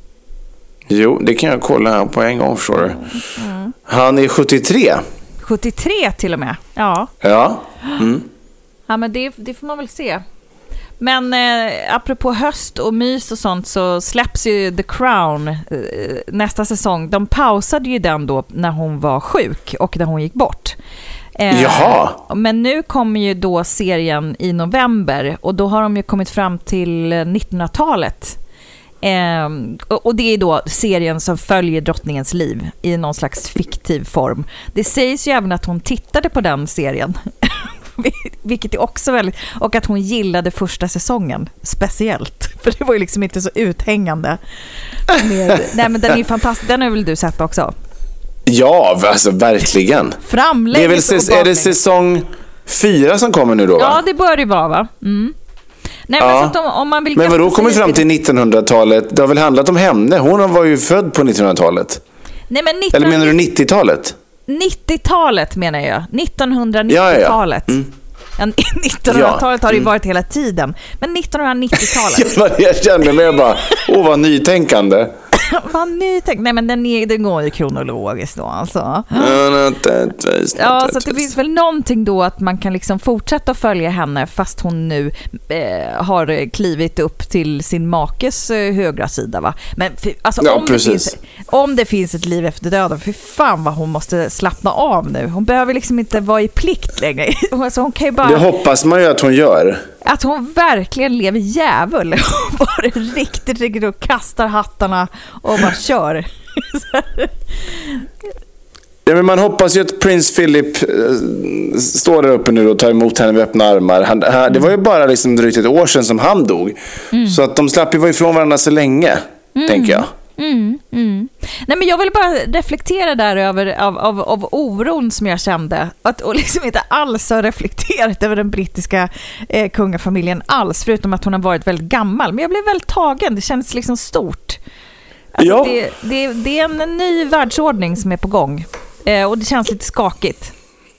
Jo, det kan jag kolla här på en gång, förstår du. Mm. Han är sjuttiotre. sjuttiotre till och med, ja. Ja, mm. Ja, men det, det får man väl se. Men eh, apropå höst och mys och sånt, så släpps ju The Crown eh, nästa säsong. De pausade ju den då när hon var sjuk och när hon gick bort. Eh, Jaha. Men nu kommer ju då serien i november, och då har de ju kommit fram till nittonhundratalet. Eh, och, och det är då serien som följer drottningens liv i någon slags fiktiv form. Det sägs ju även att hon tittade på den serien. Vilket är också väldigt, och att hon gillade första säsongen speciellt, för det var ju liksom inte så uthängande med, nej, men den är ju fantastisk. Den har väl du sett också? Ja, alltså verkligen. Framlägget. Det är, väl, är det säsong fyra som kommer nu då, va? Ja, det bör det vara, va? Mm. Nej, ja. men så att om, om man vill, men vadå kommer fram till nittonhundratalet? Det har väl handlat om henne? Hon var ju född på nittonhundratalet. Nej, men nitton... Eller menar du nittiotalet? nittiotalet menar jag. nittonhundranittiotalet. Ja, ja, ja. Mm. Ja, nittonhundratalet har det ju varit hela tiden. Men nittonhundranittiotalet. Ja, jag kände mig bara, åh vad nytänkande. Vad nytänkande. Nej, men den, är, den går ju kronologiskt då alltså. Ja, så att det finns väl någonting då att man kan liksom fortsätta följa henne fast hon nu eh, har klivit upp till sin makes eh, högra sida, va? Men för, alltså, ja, om, det finns, om det finns ett liv efter döden, för fan vad hon måste slappna av nu. Hon behöver liksom inte vara i plikt längre. Alltså, hon kan ju bara... Det hoppas man ju att hon gör. Att hon verkligen lever jävel och bara riktigt, riktigt och kastar hattarna och bara kör. Ja, men man hoppas ju att prins Philip äh, står där uppe nu och tar emot henne med öppna armar. Han, han, det var ju bara liksom drygt ett år sedan som han dog. Mm. Så att de slapp ju vara ifrån varandra så länge, mm. tänker jag. Mm, mm. Nej, men jag vill bara reflektera där över av, av, av oron som jag kände att, och liksom inte alls har reflekterat över den brittiska eh, kungafamiljen alls, förutom att hon har varit väldigt gammal, men jag blev väldigt tagen, det känns liksom stort alltså, ja. det, det, det är en ny världsordning som är på gång eh, och det känns lite skakigt.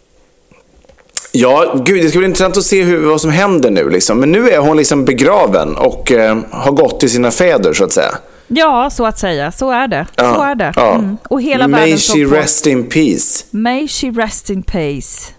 Ja, gud, det ska bli intressant att se hur, vad som händer nu liksom. Men nu är hon liksom begraven och eh, har gått till sina fäder så att säga. Ja, så att säga. Så är det. Ja, så är det. Ja. Mm. Och hela May världen she på. rest in peace. May she rest in peace.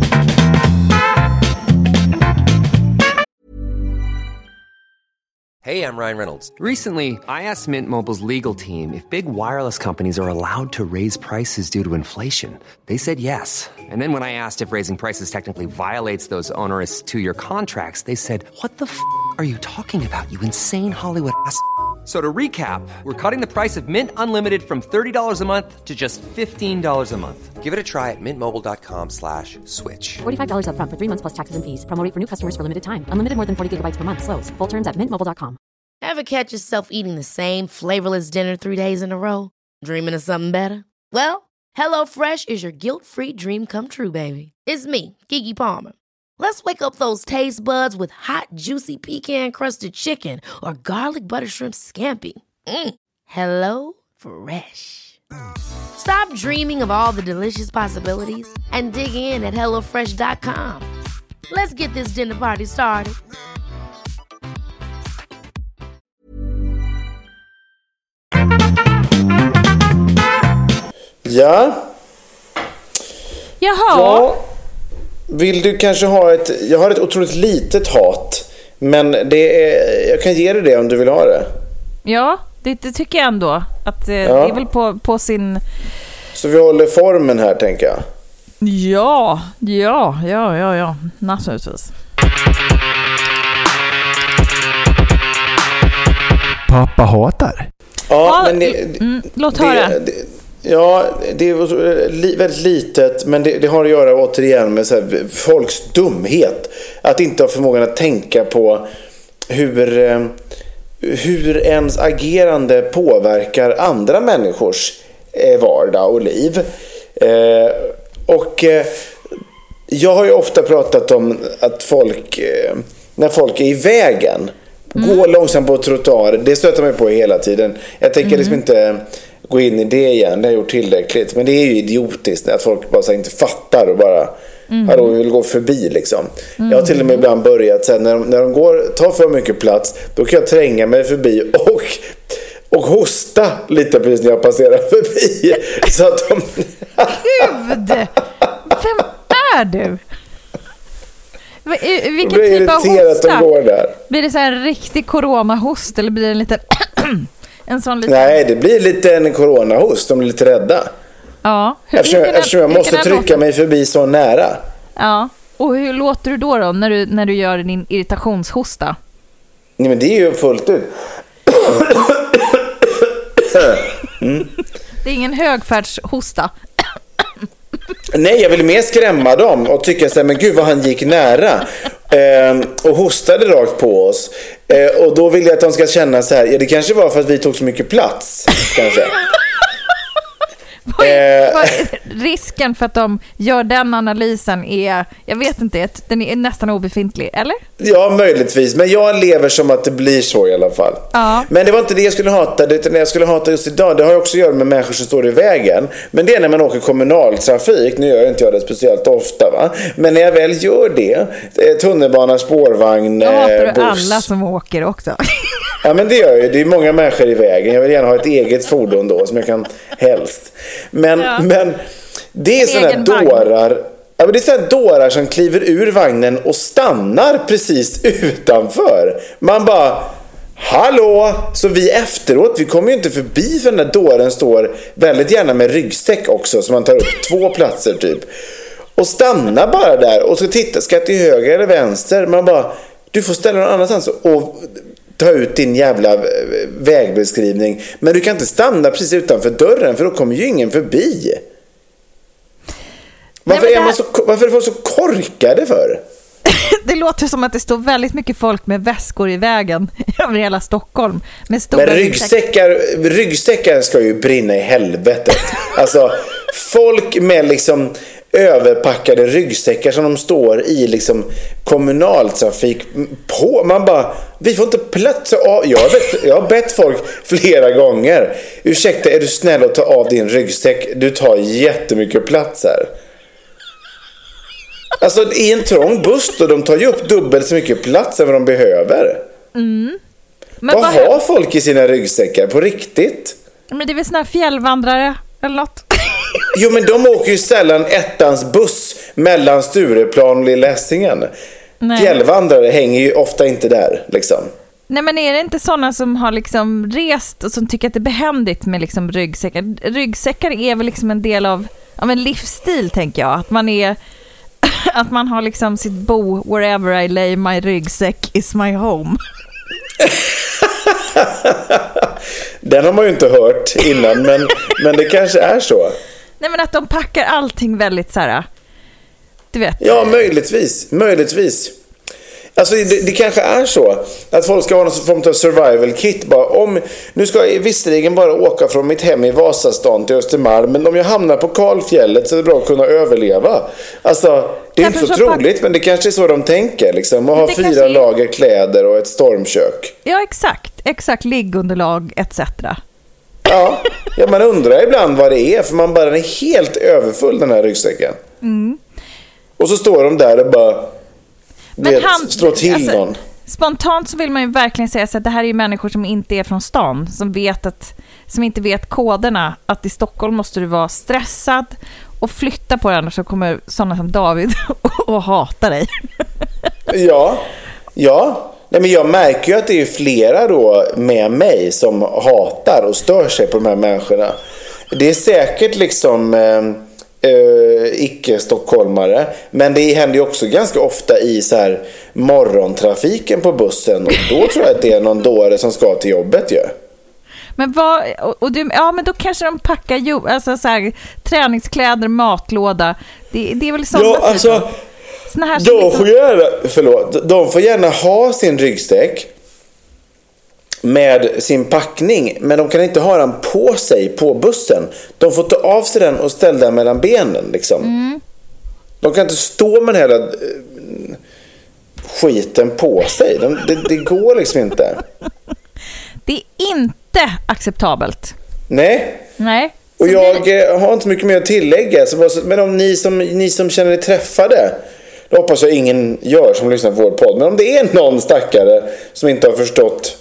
Hey, I'm Ryan Reynolds. Recently, I asked Mint Mobile's legal team if big wireless companies are allowed to raise prices due to inflation. They said yes. And then when I asked if raising prices technically violates those onerous two-year contracts, they said, what the f*** are you talking about, you insane Hollywood ass f- So to recap, we're cutting the price of Mint Unlimited from thirty dollars a month to just fifteen dollars a month. Give it a try at mintmobile.com slash switch. forty-five dollars up front for three months plus taxes and fees. Promo rate for new customers for limited time. Unlimited more than forty gigabytes per month. Slows full terms at mint mobile dot com. Ever catch yourself eating the same flavorless dinner three days in a row? Dreaming of something better? Well, HelloFresh is your guilt-free dream come true, baby. It's me, Keke Palmer. Let's wake up those taste buds with hot, juicy pecan-crusted chicken or garlic butter shrimp scampi. Mm. Hello Fresh. Stop dreaming of all the delicious possibilities and dig in at hello fresh dot com. Let's get this dinner party started. Ja. Jaha. Ja. Vill du kanske ha ett... Jag har ett otroligt litet hat. Men det är, jag kan ge dig det om du vill ha det. Ja, det, det tycker jag ändå. Att, eh, ja. Det är väl på, på sin... Så vi håller formen här, tänker jag. Ja, ja, ja, ja, ja. Naturligtvis. Pappa hatar. Ja, ja men det, mm, låt höra. Det, det, ja, det är li, väldigt litet, men det, det har att göra återigen med så här, folks dumhet. Att inte ha förmågan att tänka på hur, hur ens agerande påverkar andra människors vardag och liv. Eh, och eh, jag har ju ofta pratat om att folk, eh, när folk är i vägen, mm. gå långsamt på trottoar, det stöter mig på hela tiden. Jag tänker mm. liksom inte gå in i det igen, det har gjort tillräckligt. Men det är ju idiotiskt att folk bara så inte fattar och bara mm. hallå, vi vill gå förbi liksom. Mm. Jag har till och med ibland börjat så här, när, när de går, tar för mycket plats, då kan jag tränga mig förbi och Och hosta lite precis när jag passerar förbi. Så att de... Gud! Vem är du? Vilken blir typ av hosta? Går där. Blir det så här en riktig coronahost eller blir det en liten... en sån liten... Nej, det blir lite en coronahost. De blir lite rädda. Ja. Hur, eftersom, jag, eftersom jag måste trycka låta? mig förbi så nära. Ja. Och hur låter du då, då när, du, när du gör din irritationshosta? Nej, men det är ju fullt ut. Mm. Det är ingen högfärdshosta. Nej, jag vill mer skrämma dem och tycka så här, men gud vad han gick nära eh, och hostade rakt på oss. Eh, och då vill jag att de ska känna så här, ja, det kanske var för att vi tog så mycket plats, kanske. Vad är, vad är risken för att de gör den analysen är, jag vet inte, den är nästan obefintlig, eller? Ja, möjligtvis. Men jag lever som att det blir så i alla fall. Ja. Men det var inte det jag skulle hata. Det jag skulle hata just idag, det har också att göra med människor som står i vägen. Men det är när man åker kommunaltrafik. Nu gör inte jag det speciellt ofta, va? Men när jag väl gör det, tunnelbana, spårvagn, buss. Jag hatar buss. alla som åker också. Ja, men det gör ju. Det är många människor i vägen. Jag vill gärna ha ett eget fordon då, som jag kan helst. Men, ja. men det är sådana dårar. Ja, men det är sådana dårar som kliver ur vagnen och stannar precis utanför. Man bara, hallå! Så vi efteråt, vi kommer ju inte förbi för den där dåren står väldigt gärna med ryggsäck också. Så man tar upp två platser typ. Och stannar bara där och ska titta, ska till höger eller vänster. Man bara, du får ställa någon annanstans och ta ut din jävla vägbeskrivning. Men du kan inte stanna precis utanför dörren, för då kommer ju ingen förbi. Varför, Nej, är, man här... så, varför är folk så korkade för? Det låter som att det står väldigt mycket folk med väskor i vägen över hela Stockholm. Med stora Men ryggsäckar, ryggsäckar ska ju brinna i helvetet. Alltså, folk med liksom överpackade ryggsäckar som de står i liksom kommunaltrafik på. Man bara, vi får inte plats. Jag har bett, jag har bett folk flera gånger. Ursäkta, är du snäll att ta av din ryggsäck? Du tar jättemycket plats här. Alltså i en trång buss då, de tar ju upp dubbelt så mycket plats än vad de behöver. Mm. Men vad, vad har folk i sina ryggsäckar på riktigt? Men det är väl såna här fjällvandrare eller något. Jo, men de åker ju sällan ettans buss mellan Stureplan och Lilla Essingen. Fjällvandrare hänger ju ofta inte där liksom. Nej, men är det inte sådana som har liksom rest och som tycker att det är behändigt med liksom ryggsäckar? Ryggsäckar är väl liksom en del av, av en livsstil, tänker jag. Att man är att man har liksom sitt bo, wherever I lay my ryggsäck is my home. Den har man ju inte hört innan, men, men det kanske är så. Nej, men att de packar allting väldigt så här, du vet. Ja, möjligtvis, möjligtvis. Alltså det, det kanske är så att folk ska ha någon form av survival kit. Bara, om, nu ska jag visserligen bara åka från mitt hem i Vasastan till Östermalm, men om jag hamnar på Kalfjället så är det bra att kunna överleva. Alltså, det är inte så, så troligt, pack... men det kanske är så de tänker liksom. Och ha fyra kanske... lager kläder och ett stormkök. Ja, exakt. Exakt, liggunderlag et cetera. Ja, ja, man undrar ibland vad det är, för man bara är helt överfull, den här ryggsäcken. Mm. Och så står de där och bara... Men vet, han, slå till alltså, någon. Spontant så vill man ju verkligen säga så att det här är ju människor som inte är från stan, som vet att, som inte vet koderna, att i Stockholm måste du vara stressad och flytta på den, annars så kommer sådana som David och hata dig. Ja, ja. Nej, men jag märker ju att det är flera då med mig som hatar och stör sig på de här människorna. Det är säkert liksom... Eh, Uh, icke-stockholmare, men det händer ju också ganska ofta i så här morgontrafiken på bussen, och då tror jag att det är någon dåre som ska till jobbet ju. Men vad, och, och du, ja, men då kanske de packar ju, alltså så här, träningskläder, matlåda, det, det är väl sånt. Ja, alltså såna här de får gärna, förlåt, de får gärna ha sin ryggsäck med sin packning, men de kan inte ha den på sig på bussen. De får ta av sig den och ställa den mellan benen liksom. Mm. De kan inte stå med den här äh, skiten på sig. De, det, det går liksom inte. Det är inte acceptabelt. Nej. Nej. Och jag det... har inte mycket mer att tillägga. Men om ni som, ni som känner er träffade, det hoppas jag ingen gör som lyssnar på vår podd. Men om det är någon stackare som inte har förstått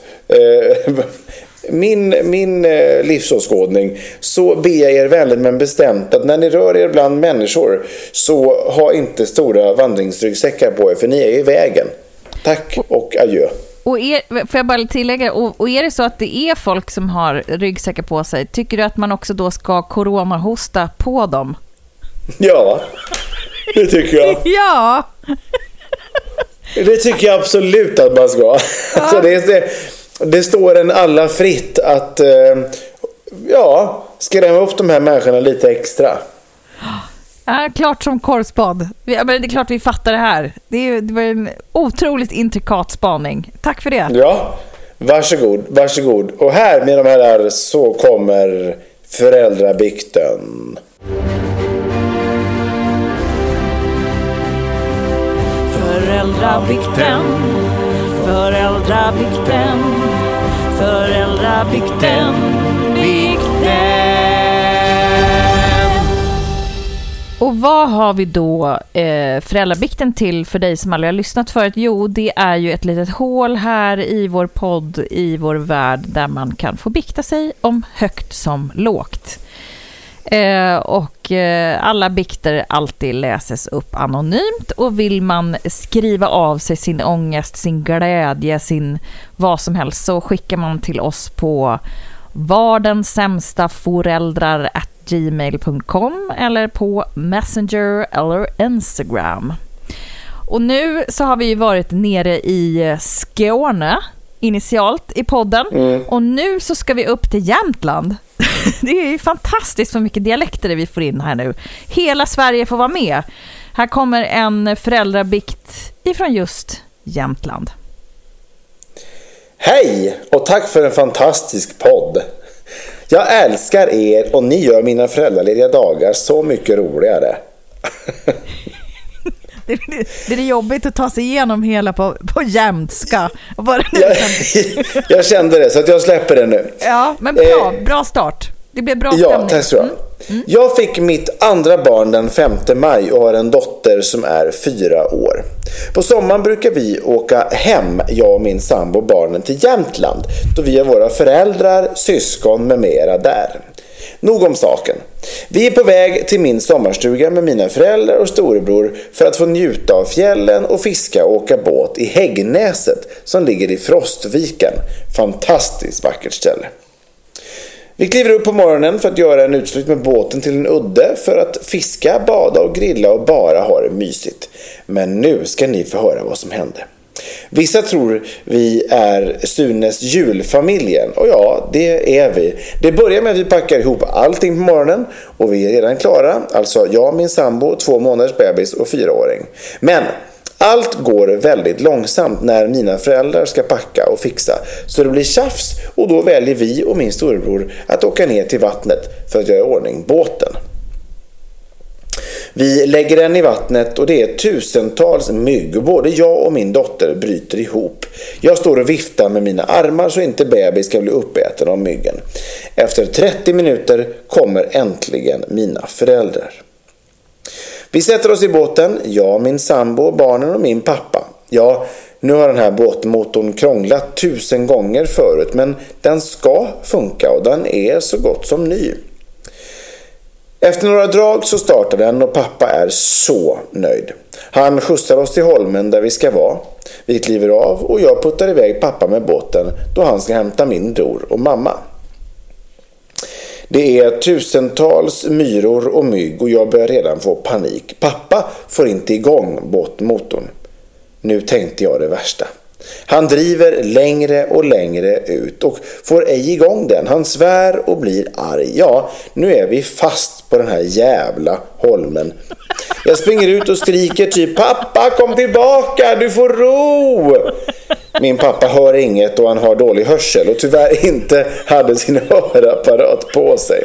min, min livsåskådning, så ber jag er väldigt men bestämt att när ni rör er bland människor, så ha inte stora vandringsryggsäckar på er, för ni är i vägen. Tack och adjö. Och är, får jag bara tillägga, och, och är det så att det är folk som har ryggsäckar på sig, tycker du att man också då ska coronahosta på dem? Ja, det tycker jag. Ja. Det tycker jag absolut att man ska. Ja. Alltså det, det, det står en alla fritt att eh, ja, skrämma upp de här människorna lite extra. Ja, klart som korvspad. Det är klart vi fattar det här. Det, är, det var en otroligt intrikat spaning. Tack för det. Ja, varsågod, varsågod. Och här, mina herrar, så kommer Föräldrabikten. Föräldrabikten, föräldrabikten, föräldrabikten, bikten. Och vad har vi då eh, föräldrabikten till för dig som aldrig har lyssnat förut? Jo, det är ju ett litet hål här i vår podd, i vår värld, där man kan få bikta sig om högt som lågt. Eh, och eh, alla bikter alltid läses upp anonymt, och vill man skriva av sig sin ångest, sin glädje, sin vad som helst, så skickar man till oss på vardensämstaföräldrar at gmail punkt com eller på Messenger eller Instagram. Och nu så har vi ju varit nere i Skåne initialt i podden, mm. och nu så ska vi upp till Jämtland. Det är ju fantastiskt så mycket dialekter vi får in här nu. Hela Sverige får vara med. Här kommer en föräldrabikt ifrån just Jämtland. Hej och tack för en fantastisk podd. Jag älskar er och ni gör mina föräldralediga dagar så mycket roligare. Det är, det är jobbigt att ta sig igenom hela på, på jämtska. Jag, jag kände det, så att jag släpper det nu. Ja, men bra, eh, bra start. Det blev bra stämning. Ja, tack så mm. Mm. Jag fick mitt andra barn den femte maj och har en dotter som är fyra år. På sommaren brukar vi åka hem, jag och min sambo, barnen till Jämtland, då vi har våra föräldrar, syskon med mera där. Nog om saken. Vi är på väg till min sommarstuga med mina föräldrar och storebror för att få njuta av fjällen och fiska och åka båt i Häggnäset som ligger i Frostviken. Fantastiskt vackert ställe. Vi kliver upp på morgonen för att göra en utflykt med båten till en udde för att fiska, bada och grilla och bara ha det mysigt. Men nu ska ni få höra vad som hände. Vissa tror vi är Sunes julfamiljen, och ja, det är vi. Det börjar med att vi packar ihop allting på morgonen och vi är redan klara. Alltså jag, min sambo, två månaders bebis och fyraåring. Men allt går väldigt långsamt när mina föräldrar ska packa och fixa, så det blir tjafs, och då väljer vi och min storebror att åka ner till vattnet för att göra ordning båten. Vi lägger den i vattnet och det är tusentals mygg, och både jag och min dotter bryter ihop. Jag står och viftar med mina armar så inte bebis ska bli uppäten av myggen. Efter trettio minuter kommer äntligen mina föräldrar. Vi sätter oss i båten, jag, min sambo, barnen och min pappa. Ja, nu har den här båtmotorn krånglat tusen gånger förut, men den ska funka och den är så gott som ny. Efter några drag så startar den och pappa är så nöjd. Han skjutsar oss till holmen där vi ska vara. Vi kliver av och jag puttar iväg pappa med båten då han ska hämta min bror och mamma. Det är tusentals myror och mygg och jag börjar redan få panik. Pappa får inte igång båtmotorn. Nu tänkte jag det värsta. Han driver längre och längre ut och får ej igång den. Han svär och blir arg. Ja, nu är vi fast på den här jävla holmen. Jag springer ut och skriker typ: pappa, kom tillbaka, du får ro. Min pappa hör inget och han har dålig hörsel och tyvärr inte hade sin hörapparat på sig.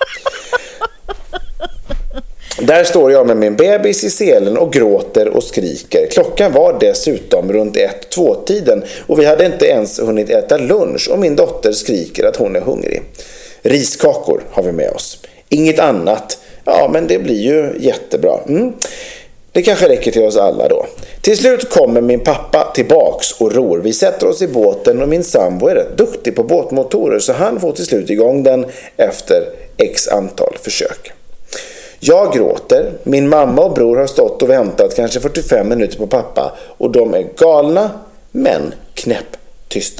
Där står jag med min bebis i selen och gråter och skriker. Klockan var dessutom runt ett två tiden och vi hade inte ens hunnit äta lunch och min dotter skriker att hon är hungrig. Riskakor har vi med oss. Inget annat. Ja, men det blir ju jättebra. Mm. Det kanske räcker till oss alla då. Till slut kommer min pappa tillbaks och ror. Vi sätter oss i båten och min sambo är rätt duktig på båtmotorer så han får till slut igång den efter x antal försök. Jag gråter, min mamma och bror har stått och väntat kanske fyrtiofem minuter på pappa och de är galna men knäpp tysta.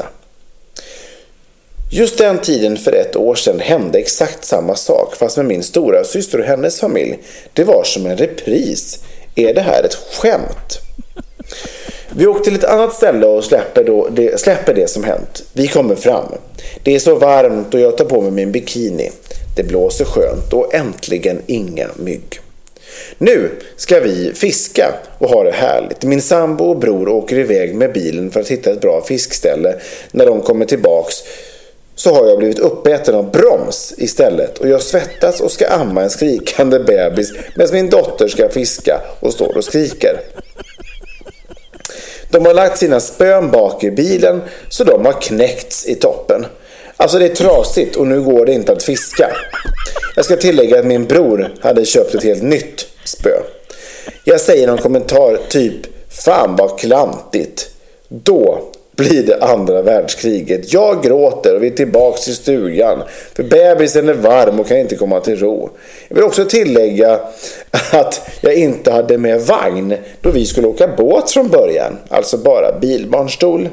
Just den tiden för ett år sedan hände exakt samma sak fast med min stora syster och hennes familj. Det var som en repris. Är det här ett skämt? Vi åker till ett annat ställe och släpper, då det, släpper det som hänt. Vi kommer fram. Det är så varmt och jag tar på mig min bikini. Det blåser skönt och äntligen inga mygg. Nu ska vi fiska och ha det härligt. Min sambo och bror åker iväg med bilen för att hitta ett bra fiskställe. När de kommer tillbaks så har jag blivit uppäten av broms istället. Och jag svettas och ska amma en skrikande bebis medan min dotter ska fiska och står och skriker. De har lagt sina spön bak i bilen så de har knäckts i toppen. Alltså det är trasigt och nu går det inte att fiska. Jag ska tillägga att min bror hade köpt ett helt nytt spö. Jag säger någon kommentar typ fan vad klantigt. Då blir det andra världskriget. Jag gråter och vi är tillbaka i stugan. För bebisen är varm och kan inte komma till ro. Jag vill också tillägga att jag inte hade med vagn då vi skulle åka båt från början. Alltså bara bilbarnstol.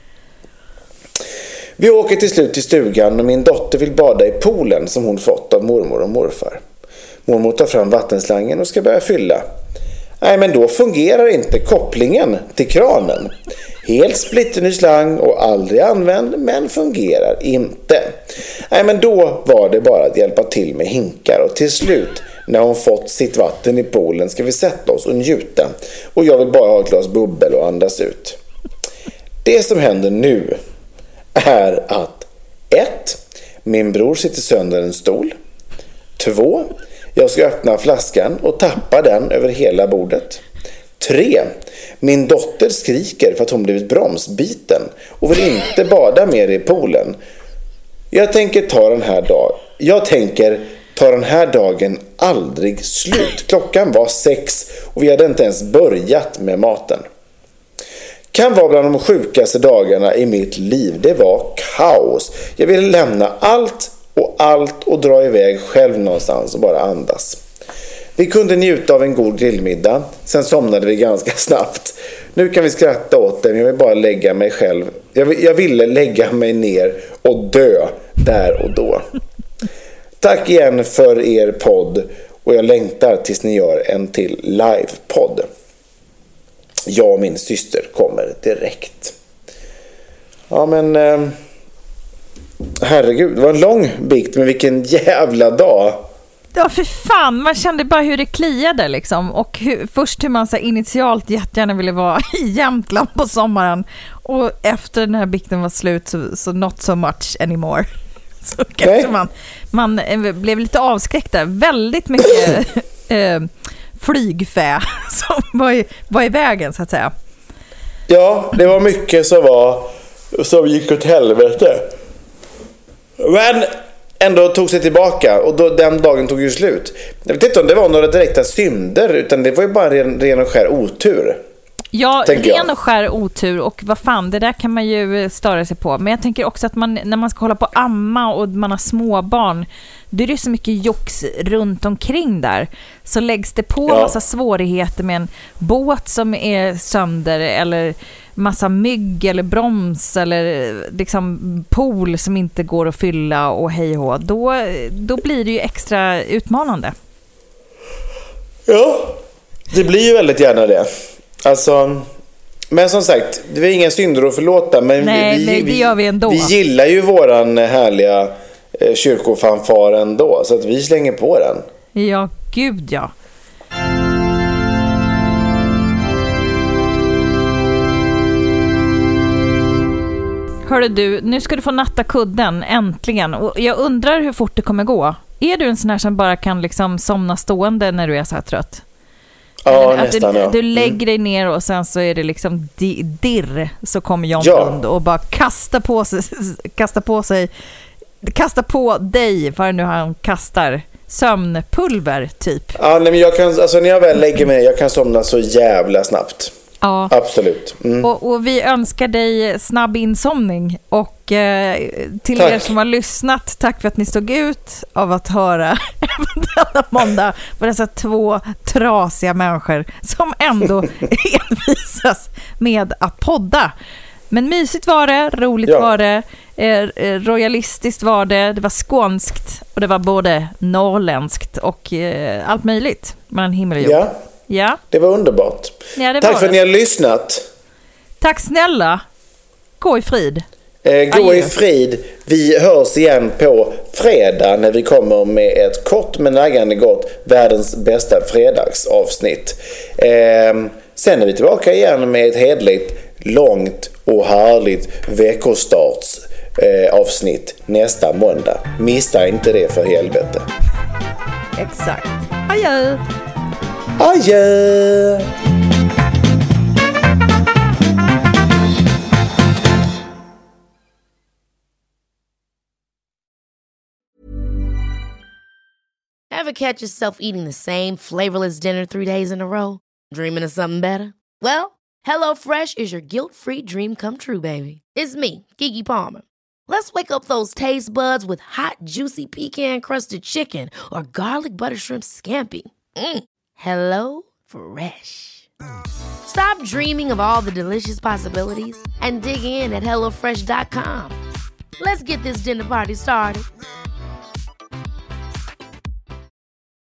Vi åker till slut till stugan och min dotter vill bada i poolen som hon fått av mormor och morfar. Mormor tar fram vattenslangen och ska börja fylla. Nej, men då fungerar inte kopplingen till kranen. Helt splitterny slang och aldrig använd, men fungerar inte. Nej, men då var det bara att hjälpa till med hinkar och till slut, när hon fått sitt vatten i poolen, ska vi sätta oss och njuta. Och jag vill bara ha ett glas bubbel och andas ut. Det som händer nu är att ett. Min bror sitter sönder en stol. två. Jag ska öppna flaskan och tappa den över hela bordet. tre. Min dotter skriker för att hon blivit bromsbiten och vill inte bada mer i poolen. Jag tänker ta den här dagen. Jag tänker ta den här dagen aldrig slut. Klockan var sex och vi hade inte ens börjat med maten. Kan vara bland de sjukaste dagarna i mitt liv. Det var kaos. Jag ville lämna allt och allt och dra iväg själv någonstans och bara andas. Vi kunde njuta av en god grillmiddag. Sen somnade vi ganska snabbt. Nu kan vi skratta åt det, men jag vill bara lägga mig själv. Jag, jag ville lägga mig ner och dö där och då. Tack igen för er podd och jag längtar tills ni gör en till livepodd. Jag och min syster kommer direkt. Ja, men eh, herregud, det var en lång bikt, men vilken jävla dag. Ja, för fan, man kände bara hur det kliade liksom. Och hur, först hur man så initialt jättegärna ville vara i Jämtland på sommaren. Och efter den här bikten var slut så, så not so much anymore. Så kanske man, man blev lite avskräckt där. Väldigt mycket eh, flygfä som var i, var i vägen så att säga. Ja, det var mycket som var som gick åt helvete. Men ändå tog sig tillbaka och då, den dagen tog ju slut. Jag vet inte om det var några direkta synder utan det var ju bara ren, ren och skär otur. Ja, ren och skär otur och vad fan, det där kan man ju störa sig på. Men jag tänker också att man, när man ska hålla på att amma och man har småbarn, då är det så mycket jox runt omkring där. Så läggs det på ja. massa svårigheter med en båt som är sönder eller massa mygg eller broms eller liksom pool som inte går att fylla och hej och hå. Då, då blir det ju extra utmanande. Ja, det blir ju väldigt gärna det. Alltså, men som sagt, det är inga synder att förlåta, men Nej, vi, det, det gör vi ändå. Vi gillar ju våran härliga eh, kyrkofanfar ändå, så att vi slänger på den. Ja, gud ja. Hörru du, nu ska du få natta kudden, äntligen. Och jag undrar hur fort det kommer gå. Är du en sån här som bara kan liksom somna stående när du är så här trött? Ja, att nästan, du, ja. du lägger dig ner och sen så är det liksom di- dirr, så kommer John ja. Lund och bara kastar på sig, kastar på sig, kastar på dig, vad nu han kastar, sömnpulver typ. Ja, nej, men jag kan, alltså när jag väl lägger mig, jag kan somna så jävla snabbt. Ja. Absolut. Mm. Och, och vi önskar dig snabb insomning och eh, till tack. er som har lyssnat, tack för att ni stod ut av att höra även denna måndag på dessa två trasiga människor som ändå envisas med att podda. Men mysigt var det, roligt ja. var det, eh, royalistiskt var det, det var skånskt och det var både norrländskt och eh, allt möjligt mellan himmel och jord. Ja. Ja. Det var underbart. Ja, det Tack var för att det. ni har lyssnat. Tack snälla. Gå i frid. Eh, gå Adjö. i frid. Vi hörs igen på fredag när vi kommer med ett kort men naggande gott, världens bästa fredagsavsnitt. Eh, sen är vi tillbaka igen med ett hedligt, långt och härligt veckostarts eh, avsnitt nästa måndag. Missa inte det för helvete. Exakt. Adjö! Adjö! Ever catch yourself eating the same flavorless dinner three days in a row? Dreaming of something better? Well, HelloFresh is your guilt-free dream come true, baby. It's me, Keke Palmer. Let's wake up those taste buds with hot, juicy pecan-crusted chicken or garlic butter shrimp scampi. Mm. Hello Fresh. Stop dreaming of all the delicious possibilities and dig in at hello fresh dot com. Let's get this dinner party started.